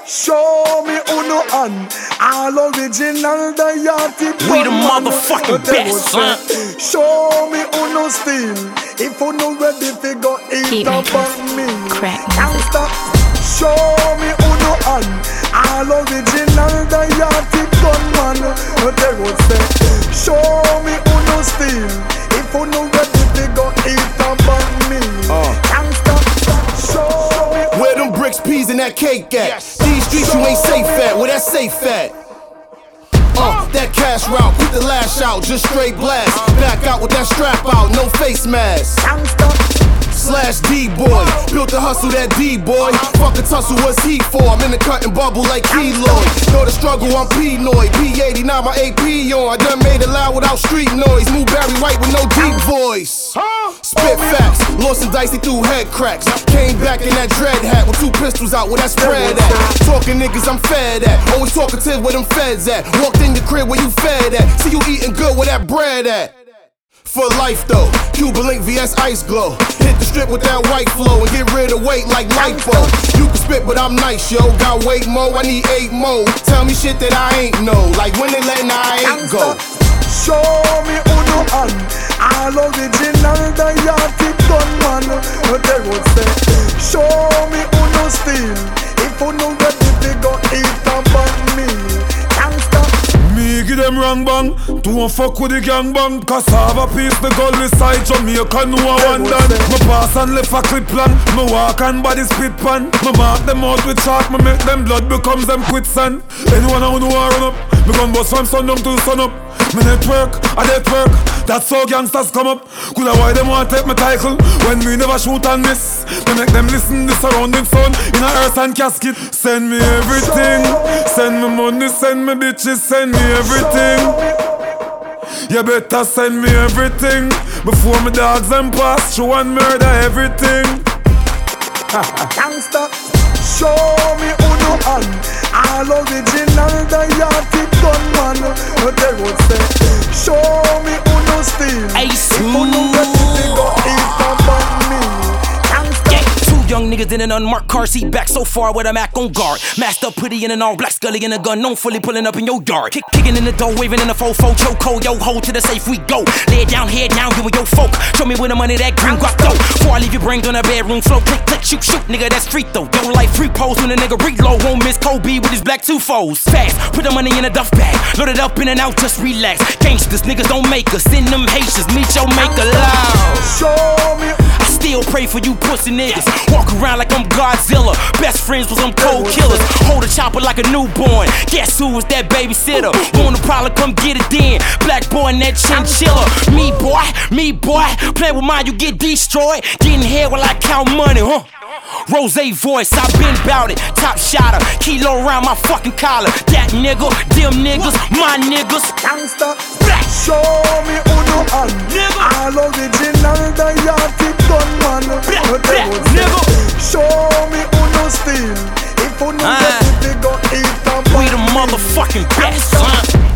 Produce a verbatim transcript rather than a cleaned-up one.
Show me uno and all original Dayati. We the motherfucking best, son. Show me uno still. If uno ready to go eat up on me. Gangsta. Show me uno and all original Dayati gunman. They would say, show me uno still. If uno ready to go eat up on me. Gangsta. Show me. Where them bricks, peas, and that cake at? Yes. These streets you ain't safe at. Where that safe at? Uh, that cash route, put the lash out, just straight blast. Back out with that strap out, no face mask. Slash D-boy, built the hustle that D-boy. Fuck a tussle, what's he for? I'm in the cutting bubble like keloid. Know the struggle, I'm Pinoid. P eighty-nine, my A P on. I done made it loud without street noise. Move Barry White with no deep voice. Spit facts, lost and dicey through head cracks. Came back in that dread hat with two pistols out where that spread at. Talking niggas I'm fed at. Always talkative where them feds at. Walked in your crib where you fed at. See you eating good where that bread at. For life though, Cuban Link V S Ice Glow. Hit the strip with that white flow and get rid of weight like lipo. You can spit but I'm nice, yo. Got weight mo, I need eight mo. Tell me shit that I ain't know, like when they letting I ain't go. Show me uno and all original Dayati gunman. They would say, show me uno still. If uno ready to go eat up on me. Gangsta. Me give them wrong bang. Don't fuck with the gang bang. Cassava piece the goal beside Jamaica. No one done. Me pass and left a clip plan. Me walk and body spit pan. Me mark them out with chalk. Me make them blood becomes them quicksand. Anyone who know I run up, me gun bust from sun down to sun up. Me network, I network. That's how gangsters come up. Coulda why them want take me title when me never shoot and miss. Me make them listen the surrounding sound in a earth and casket. Send me everything. Send me money, send me bitches, send me everything. You better send me everything before my dogs them pass through and murder everything. Gangsta, show me uno and all original Dayati gunman. They would say, show me uno still. Ace uno ready to go eat up on me. Young niggas in an unmarked car seat, back so far with a Mac on guard. Masked up, pretty in an all black scully in a gun, known fully pulling up in your yard. Kick, kicking in the door, waving in a fofo, choco, yo ho to the safe we go. Lay it down, head down, you and your folk. Show me where the money that green guap though. Before I leave your brains on a bedroom floor, click, click, shoot, shoot, nigga that's street though. Yo life free pose when a nigga reload, won't miss Kobe with his black two foes. Fast, put the money in a duff bag, load it up in and out, just relax. Gangsters, niggas don't make us, send them Haitians, meet your maker loud. Show me. I still pray for you pussy niggas. Walk around like I'm Godzilla. Best friends with some cold killers. Hold a chopper like a newborn. Guess who was that babysitter? Want a problem, come get it then. Black boy and that chinchilla. Me boy, me boy. Play with mine, you get destroyed. Getting head while I count money, huh? Rose voice, I been bout it. Top shotter, kilo around my fucking collar. That nigga, them niggas, my niggas. Gangsta, show me uno and all original Dayati gunman. They would say, show me uno still. If uno ready to go eat up on me. We the motherfucking best, son.